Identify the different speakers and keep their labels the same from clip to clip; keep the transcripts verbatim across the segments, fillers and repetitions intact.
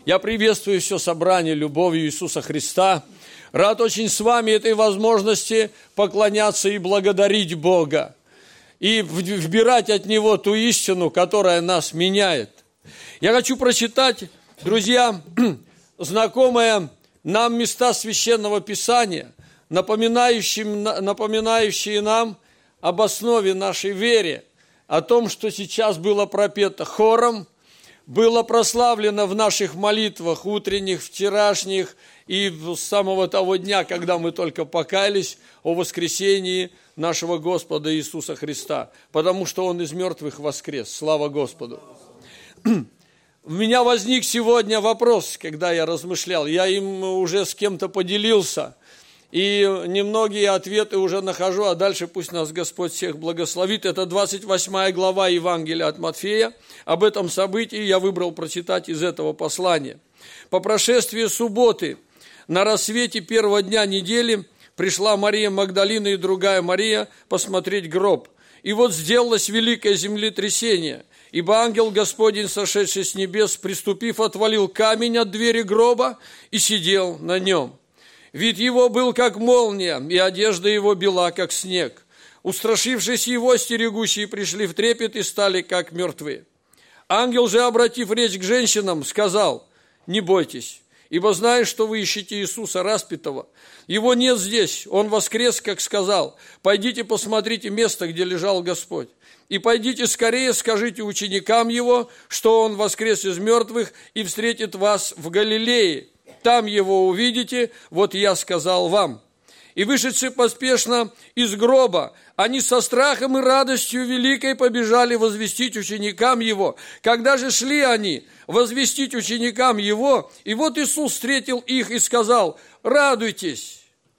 Speaker 1: Я приветствую все собрание любовью Иисуса Христа. Рад очень с вами этой возможности поклоняться и благодарить Бога. И вбирать от Него ту истину, которая нас меняет. Я хочу прочитать, друзья, знакомые нам места Священного Писания, напоминающие, напоминающие нам об основе нашей веры, о том, что сейчас было пропето хором, было прославлено в наших молитвах утренних, вчерашних и с самого того дня, когда мы только покаялись о воскресении нашего Господа Иисуса Христа, потому что Он из мертвых воскрес. Слава Господу! У меня возник сегодня вопрос, когда я размышлял, я им уже с кем-то поделился, и немногие ответы уже нахожу, а дальше пусть нас Господь всех благословит. Это двадцать восьмая глава Евангелия от Матфея. Об этом событии я выбрал прочитать из этого послания. По прошествии субботы на рассвете первого дня недели пришла Мария Магдалина и другая Мария посмотреть гроб. И вот сделалось великое землетрясение, ибо ангел Господень, сошедший с небес, приступив, отвалил камень от двери гроба и сидел на нем. Вид его был, как молния, и одежда его бела, как снег. Устрашившись его, стерегущие пришли в трепет и стали, как мертвые. Ангел же, обратив речь к женщинам, сказал: «Не бойтесь, ибо знаю, что вы ищете Иисуса распятого. Его нет здесь, Он воскрес, как сказал. Пойдите посмотрите место, где лежал Господь. И пойдите скорее, скажите ученикам Его, что Он воскрес из мертвых и встретит вас в Галилее. Там Его увидите, вот я сказал вам». И вышедшие поспешно из гроба, они со страхом и радостью великой побежали возвестить ученикам Его. Когда же шли они возвестить ученикам Его, и вот Иисус встретил их и сказал: «Радуйтесь!»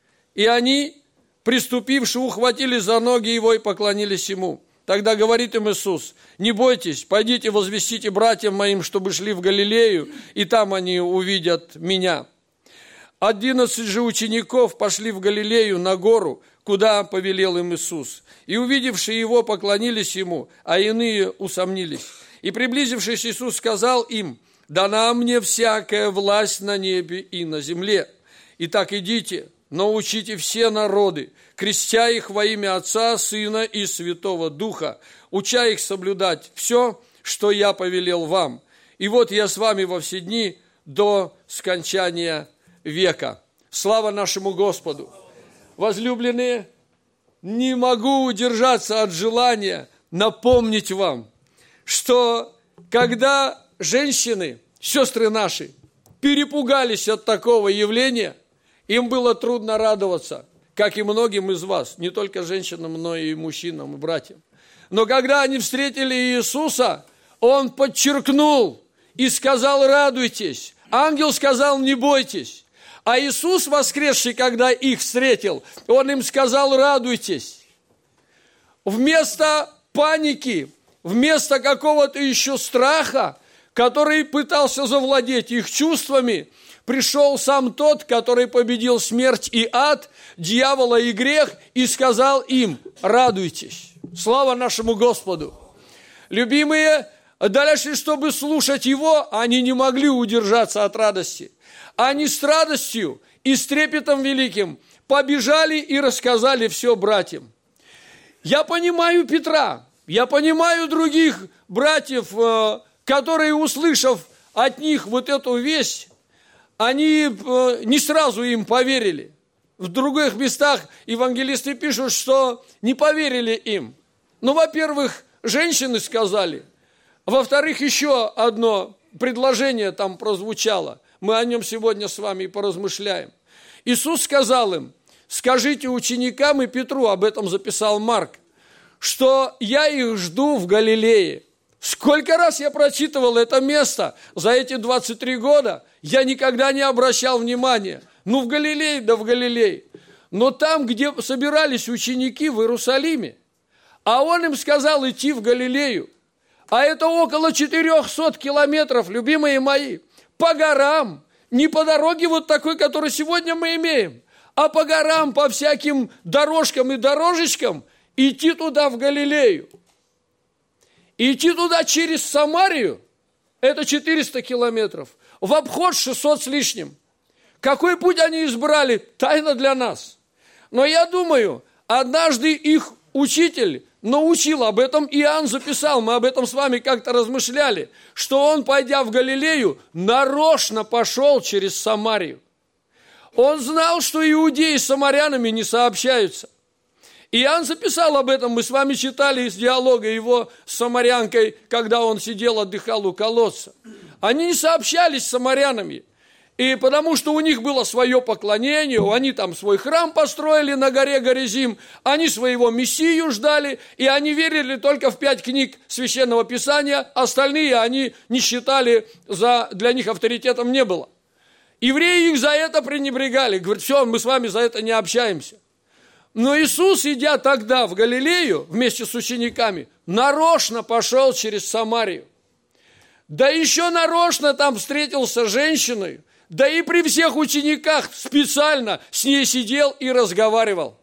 Speaker 1: И они, приступивши, ухватили за ноги Его и поклонились Ему. Тогда говорит им Иисус: «Не бойтесь, пойдите возвестите братьям моим, чтобы шли в Галилею, и там они увидят Меня». Одиннадцать же учеников пошли в Галилею на гору, куда повелел им Иисус. И увидевшие Его поклонились Ему, а иные усомнились. И приблизившись, Иисус сказал им: «Дана мне всякая власть на небе и на земле. Итак, идите, научите все народы, крестя их во имя Отца, Сына и Святого Духа, уча их соблюдать все, что я повелел вам. И вот я с вами во все дни до скончания века». Слава нашему Господу! Возлюбленные, не могу удержаться от желания напомнить вам, что когда женщины, сестры наши, перепугались от такого явления, им было трудно радоваться, как и многим из вас, не только женщинам, но и мужчинам, и братьям. Но когда они встретили Иисуса, Он подчеркнул и сказал: «Радуйтесь». Ангел сказал: «Не бойтесь». А Иисус, воскресший, когда их встретил, Он им сказал: «Радуйтесь». Вместо паники, вместо какого-то еще страха, который пытался завладеть их чувствами, пришел сам тот, который победил смерть и ад, дьявола и грех, и сказал им: «Радуйтесь». Слава нашему Господу! Любимые, дальше, чтобы слушать Его, они не могли удержаться от радости. Они с радостью и с трепетом великим побежали и рассказали все братьям. Я понимаю Петра, я понимаю других братьев, которые, услышав от них вот эту весть, они не сразу им поверили. В других местах евангелисты пишут, что не поверили им. Ну, во-первых, женщины сказали. Во-вторых, еще одно предложение там прозвучало. Мы о нем сегодня с вами и поразмышляем. Иисус сказал им: «Скажите ученикам и Петру», об этом записал Марк, «что я их жду в Галилее». Сколько раз я прочитывал это место за эти двадцать три года, я никогда не обращал внимания. Ну, в Галилее, да в Галилее. Но там, где собирались ученики в Иерусалиме, а Он им сказал идти в Галилею. А это около четырехсот километров, любимые мои, по горам, не по дороге вот такой, которую сегодня мы имеем, а по горам, по всяким дорожкам и дорожечкам идти туда, в Галилею. Идти туда через Самарию, это четыреста километров. в обход шестьсот с лишним. Какой путь они избрали? Тайна для нас. Но я думаю, однажды их учитель научил об этом, Иоанн записал, мы об этом с вами как-то размышляли, что он, пойдя в Галилею, нарочно пошел через Самарию. Он знал, что иудеи с самарянами не сообщаются. Иоанн записал об этом, мы с вами читали из диалога его с самарянкой, когда он сидел, отдыхал у колодца. Они не сообщались с самарянами, и потому что у них было свое поклонение, они там свой храм построили на горе Горизим, они своего Мессию ждали, и они верили только в пять книг Священного Писания, остальные они не считали, за, для них авторитетом не было. Евреи их за это пренебрегали, говорят, все, мы с вами за это не общаемся. Но Иисус, идя тогда в Галилею вместе с учениками, нарочно пошел через Самарию. Да еще нарочно там встретился с женщиной, да и при всех учениках специально с ней сидел и разговаривал.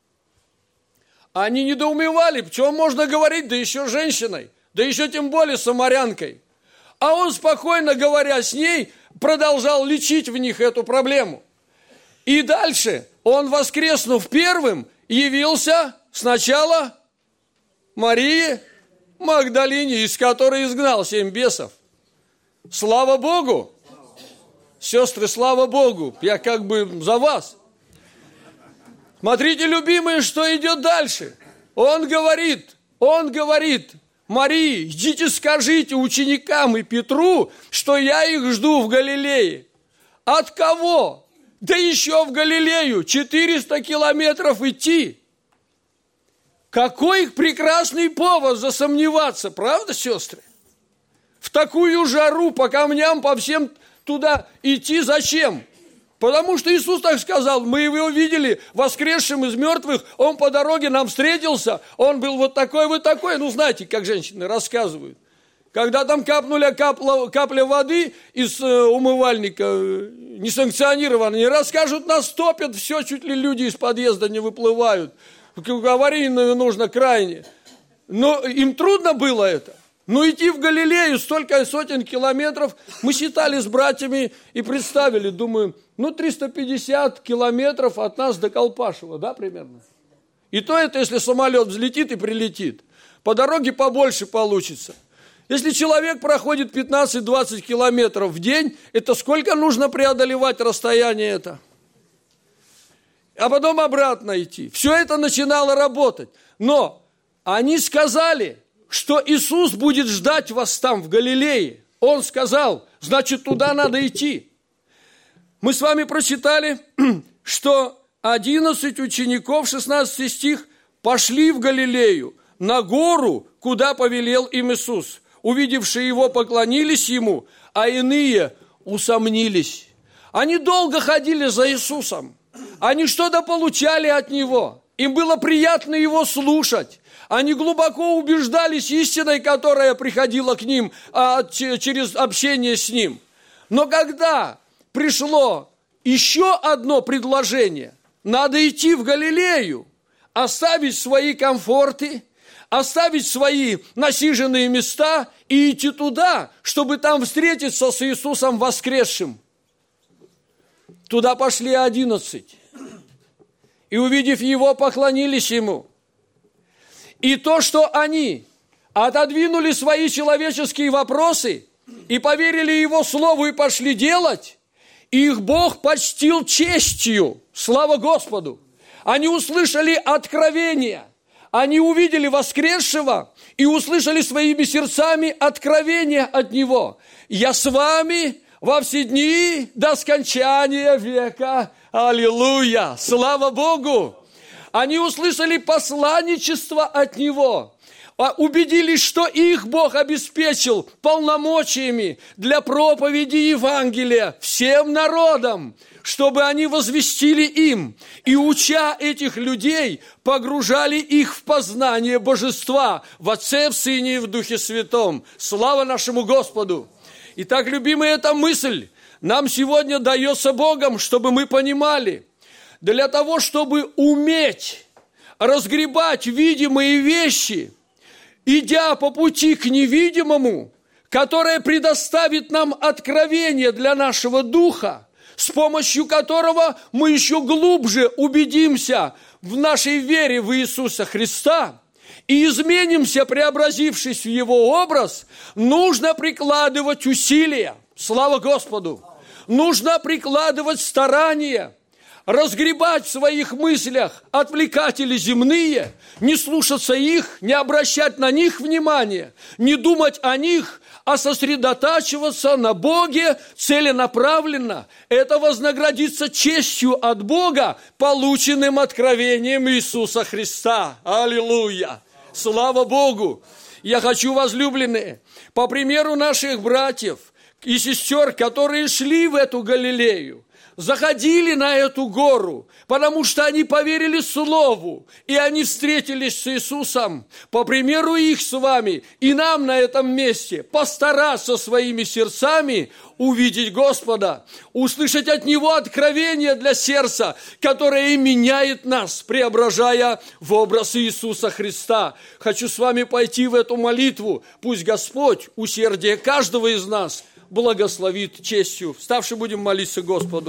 Speaker 1: Они недоумевали, в чем можно говорить, да еще с женщиной, да еще тем более с самарянкой. А он, спокойно говоря с ней, продолжал лечить в них эту проблему. И дальше он, воскреснув первым, явился сначала Марии Магдалине, из которой изгнал семь бесов. Слава Богу! Сестры, слава Богу! Я как бы за вас. Смотрите, любимые, что идет дальше. Он говорит, он говорит, Марии, идите скажите ученикам и Петру, что я их жду в Галилее. От кого? Да еще в Галилею, четыреста километров идти. Какой их прекрасный повод засомневаться, правда, сестры? В такую жару, по камням, по всем туда идти зачем? Потому что Иисус так сказал, мы его видели воскресшим из мертвых, он по дороге нам встретился, он был вот такой, вот такой, ну знаете, как женщины рассказывают. Когда там капнули капля, капля воды из э, умывальника, э, несанкционированно, не расскажут, нас топят, все, чуть ли люди из подъезда не выплывают. Аварийную нужно крайне. Но им трудно было это. Но идти в Галилею столько сотен километров, мы считали с братьями и представили, думаю, ну триста пятьдесят километров от нас до Колпашева, да, примерно? И то это, если самолет взлетит и прилетит. По дороге побольше получится. Если человек проходит пятнадцать-двадцать километров в день, это сколько нужно преодолевать расстояние это? А потом обратно идти. Все это начинало работать. Но они сказали, что Иисус будет ждать вас там, в Галилее. Он сказал, значит, туда надо идти. Мы с вами прочитали, что одиннадцать учеников, шестнадцатый стих, пошли в Галилею, на гору, куда повелел им Иисус. Увидевшие его, поклонились ему, а иные усомнились. Они долго ходили за Иисусом. Они что-то получали от него. Им было приятно его слушать. Они глубоко убеждались истиной, которая приходила к ним а, через общение с ним. Но когда пришло еще одно предложение, надо идти в Галилею, оставить свои комфорты, оставить свои насиженные места и идти туда, чтобы там встретиться с Иисусом воскресшим. Туда пошли одиннадцать. И, увидев его, поклонились ему. И то, что они отодвинули свои человеческие вопросы и поверили его слову и пошли делать, их Бог почтил честью. Слава Господу! Они услышали откровение. Они увидели воскресшего и услышали своими сердцами откровение от него. «Я с вами во все дни до скончания века». Аллилуйя! Слава Богу! Они услышали посланничество от него. Убедились, что их Бог обеспечил полномочиями для проповеди Евангелия всем народам, чтобы они возвестили им, и, уча этих людей, погружали их в познание Божества в Отце, в Сыне и в Духе Святом. Слава нашему Господу! Итак, любимая, эта мысль нам сегодня дается Богом, чтобы мы понимали, для того, чтобы уметь разгребать видимые вещи, идя по пути к невидимому, которое предоставит нам откровение для нашего духа, с помощью которого мы еще глубже убедимся в нашей вере в Иисуса Христа и изменимся, преобразившись в Его образ, нужно прикладывать усилия. Слава Господу! Нужно прикладывать старания, разгребать в своих мыслях отвлекатели земные, не слушаться их, не обращать на них внимания, не думать о них, а сосредотачиваться на Боге целенаправленно. Это вознаградится честью от Бога, полученным откровением Иисуса Христа. Аллилуйя! Слава Богу! Я хочу, возлюбленные, по примеру наших братьев и сестер, которые шли в эту Галилею, заходили на эту гору, потому что они поверили Слову, и они встретились с Иисусом. По примеру их с вами, и нам на этом месте постараться своими сердцами увидеть Господа, услышать от Него откровение для сердца, которое меняет нас, преображая в образ Иисуса Христа. Хочу с вами пойти в эту молитву. Пусть Господь усердие каждого из нас благословит честью. Вставши будем молиться Господу.